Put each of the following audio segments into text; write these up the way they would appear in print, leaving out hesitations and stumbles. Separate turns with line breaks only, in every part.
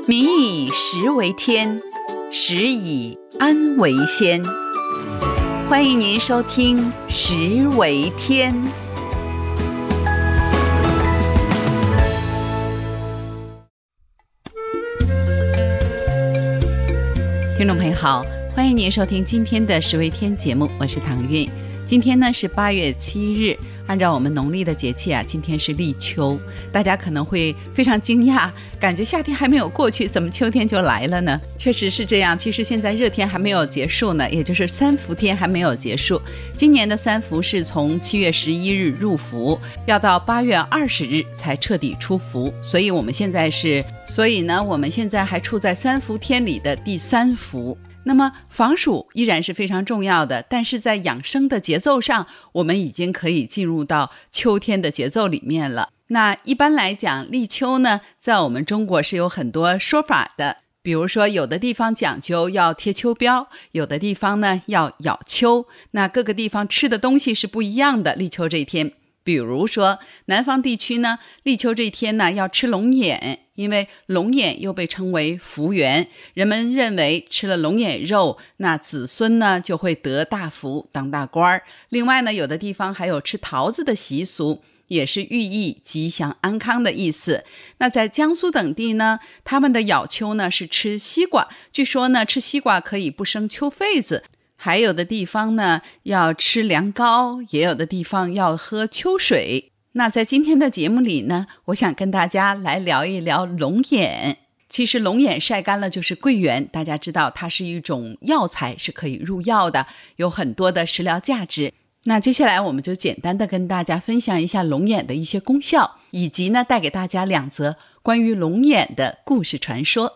民以食为天，食以安为先。欢迎您收听食为天。听众朋友好，欢迎您收听今天的食为天节目，我是唐韵。今天呢是8月7日，按照我们农历的节气啊，今天是立秋。大家可能会非常惊讶，感觉夏天还没有过去，怎么秋天就来了呢？确实是这样，其实现在热天还没有结束呢，也就是三伏天还没有结束。今年的三伏是从7月11日入伏，要到8月20日才彻底出伏，所以我们现在还处在三伏天里的第三伏。那么防暑依然是非常重要的，但是在养生的节奏上，我们已经可以进入到秋天的节奏里面了。那一般来讲，立秋呢，在我们中国是有很多说法的，比如说有的地方讲究要贴秋膘，有的地方呢要咬秋，那各个地方吃的东西是不一样的。立秋这一天，比如说南方地区呢，立秋这一天呢要吃龙眼，因为龙眼又被称为福元，人们认为吃了龙眼肉，那子孙呢就会得大福，当大官。另外呢，有的地方还有吃桃子的习俗，也是寓意吉祥安康的意思。那在江苏等地呢，他们的咬秋呢是吃西瓜，据说呢吃西瓜可以不生秋痱子。还有的地方呢要吃凉糕，也有的地方要喝秋水。那在今天的节目里呢，我想跟大家来聊一聊龙眼。其实龙眼晒干了就是桂圆，大家知道它是一种药材，是可以入药的，有很多的食疗价值。那接下来我们就简单的跟大家分享一下龙眼的一些功效，以及呢带给大家2则关于龙眼的故事传说。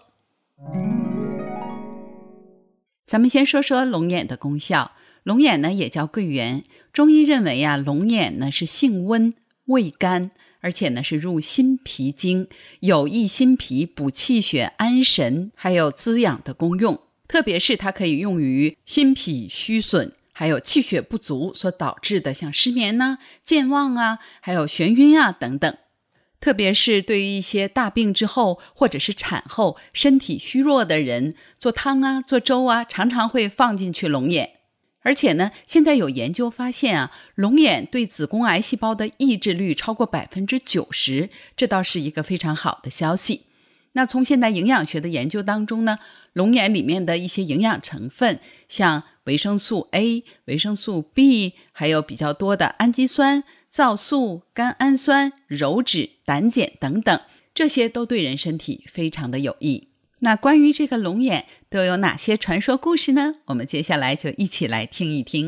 咱们先说说龙眼的功效。龙眼呢也叫桂圆，中医认为啊，龙眼呢是性温、味甘，而且呢是入心脾经，有益心脾、补气血、安神，还有滋养的功用。特别是它可以用于心脾虚损，还有气血不足所导致的像失眠啊、健忘啊，还有眩晕啊等等。特别是对于一些大病之后或者是产后身体虚弱的人，做汤啊、做粥啊，常常会放进去龙眼。而且呢，现在有研究发现啊，龙眼对子宫癌细胞的抑制率超过 90%， 这倒是一个非常好的消息。那从现代营养学的研究当中呢，龙眼里面的一些营养成分，像维生素 A、维生素 B， 还有比较多的氨基酸、皂素、甘氨酸、鞣脂、胆碱等等，这些都对人身体非常的有益。那关于这个龙眼都有哪些传说故事呢？我们接下来就一起来听一听。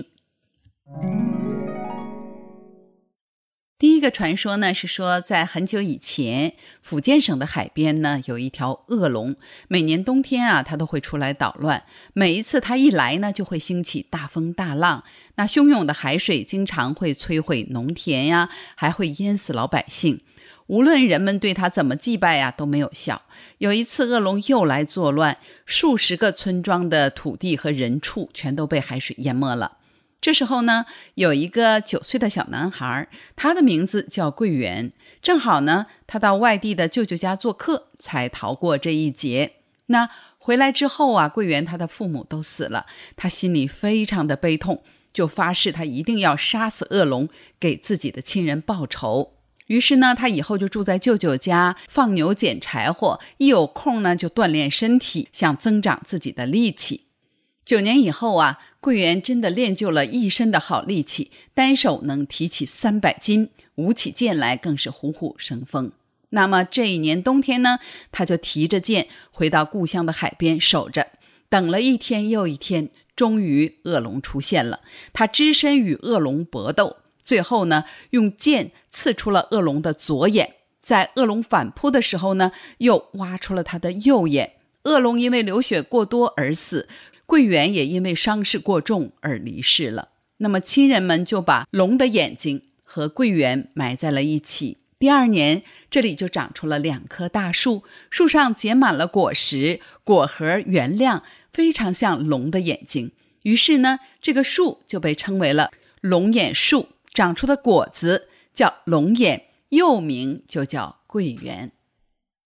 第一个传说呢，是说在很久以前，福建省的海边呢有一条恶龙，每年冬天啊它都会出来捣乱，每一次它一来呢就会兴起大风大浪，那汹涌的海水经常会摧毁农田呀，还会淹死老百姓。无论人们对它怎么祭拜啊，都没有效。有一次恶龙又来作乱，数十个村庄的土地和人畜全都被海水淹没了。这时候呢，有一个9岁的小男孩，他的名字叫桂圆，正好呢他到外地的舅舅家做客，才逃过这一劫。那回来之后啊，桂圆他的父母都死了，他心里非常的悲痛，就发誓他一定要杀死恶龙，给自己的亲人报仇。于是呢，他以后就住在舅舅家，放牛捡柴火，一有空呢就锻炼身体，想增长自己的力气。9年以后啊，桂圆真的练就了一身的好力气，单手能提起300斤，舞起剑来更是虎虎生风。那么这一年冬天呢，他就提着剑回到故乡的海边守着，等了一天又一天，终于恶龙出现了。他只身与恶龙搏斗，最后呢，用剑刺出了恶龙的左眼，在恶龙反扑的时候呢，又挖出了他的右眼。恶龙因为流血过多而死，桂圆也因为伤势过重而离世了。那么亲人们就把龙的眼睛和桂圆埋在了一起。第2年，这里就长出了2棵大树，树上结满了果实，果核圆亮，非常像龙的眼睛。于是呢，这个树就被称为了龙眼树，长出的果子叫龙眼，又名就叫桂圆。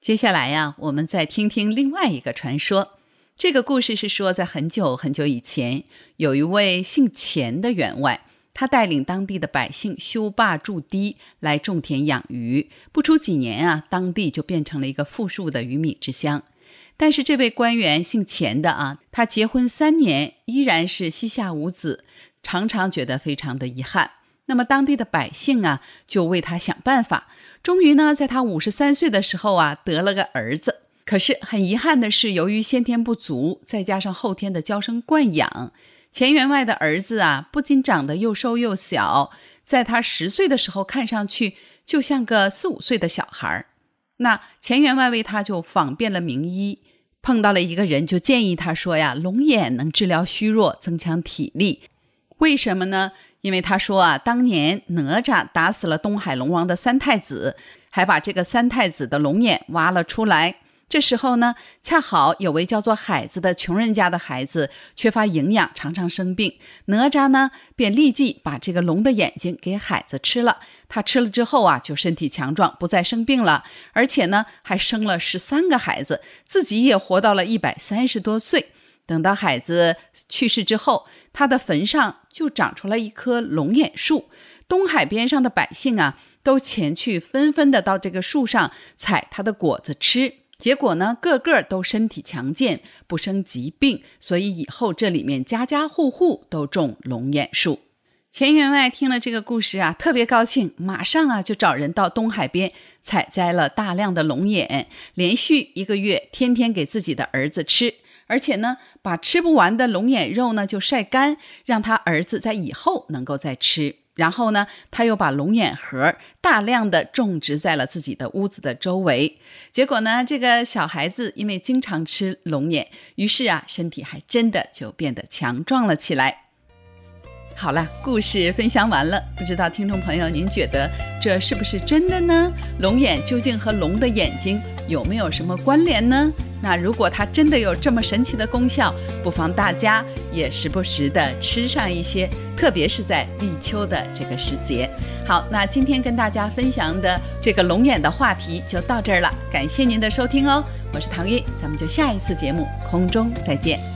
接下来呀，我们再听听另外一个传说。这个故事是说，在很久很久以前，有一位姓钱的员外，他带领当地的百姓修坝筑堤来种田养鱼，不出几年啊，当地就变成了一个富庶的鱼米之乡。但是这位官员姓钱的啊，他结婚3年依然是膝下无子，常常觉得非常的遗憾。那么当地的百姓啊，就为他想办法，终于呢，在他53岁的时候啊，得了个儿子。可是很遗憾的是，由于先天不足，再加上后天的娇生惯养，钱员外的儿子啊，不仅长得又瘦又小，在他10岁的时候看上去就像个4、5岁的小孩。那钱员外为他就访遍了名医，碰到了一个人，就建议他说呀，龙眼能治疗虚弱，增强体力。为什么呢？因为他说啊，当年哪吒打死了东海龙王的3太子，还把这个3太子的龙眼挖了出来。这时候呢，恰好有位叫做海子的穷人家的孩子缺乏营养，常常生病。哪吒呢，便立即把这个龙的眼睛给海子吃了。他吃了之后啊，就身体强壮，不再生病了，而且呢，还生了13个孩子，自己也活到了130多岁。等到海子去世之后，他的坟上就长出了一棵龙眼树。东海边上的百姓啊，都前去纷纷的到这个树上采它的果子吃。结果呢，个个都身体强健，不生疾病，所以以后这里面家家户户都种龙眼树。钱员外听了这个故事啊，特别高兴，马上啊就找人到东海边采摘了大量的龙眼，连续1个月天天给自己的儿子吃，而且呢，把吃不完的龙眼肉呢就晒干，让他儿子在以后能够再吃。然后呢，他又把龙眼核大量的种植在了自己的屋子的周围。结果呢，这个小孩子因为经常吃龙眼，于是啊，身体还真的就变得强壮了起来。好了，故事分享完了，不知道听众朋友您觉得这是不是真的呢？龙眼究竟和龙的眼睛有没有什么关联呢？那如果它真的有这么神奇的功效，不妨大家也时不时的吃上一些，特别是在立秋的这个时节。好，那今天跟大家分享的这个龙眼的话题就到这儿了，感谢您的收听哦，我是唐韵，咱们就下一次节目空中再见。